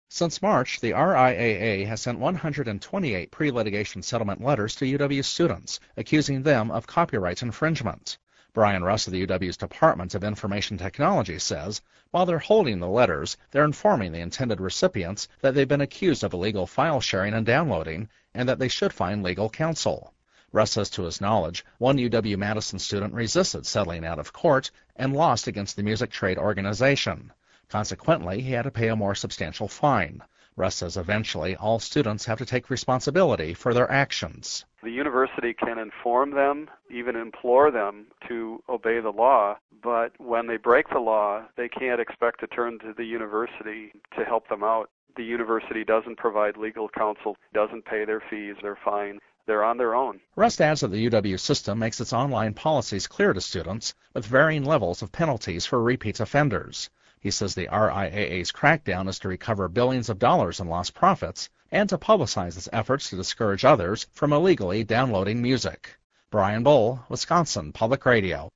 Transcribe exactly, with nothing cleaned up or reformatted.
Since March, the R I A A has sent one hundred twenty-eight pre-litigation settlement letters to U W students, accusing them of copyright infringement. Brian Russ of the U W's Department of Information Technology says, while they're holding the letters, they're informing the intended recipients that they've been accused of illegal file sharing and downloading, and that they should find legal counsel. Russ says to his knowledge, one U W-Madison student resisted settling out of court and lost against the Music Trade Organization. Consequently, he had to pay a more substantial fine. Russ says eventually all students have to take responsibility for their actions. The university can inform them, even implore them to obey the law, but when they break the law, they can't expect to turn to the university to help them out. The university doesn't provide legal counsel, doesn't pay their fees, their fine. They're on their own. Russ adds that the U W system makes its online policies clear to students with varying levels of penalties for repeat offenders. He says the R I A A's crackdown is to recover billions of dollars in lost profits and to publicize its efforts to discourage others from illegally downloading music. Brian Bull, Wisconsin Public Radio.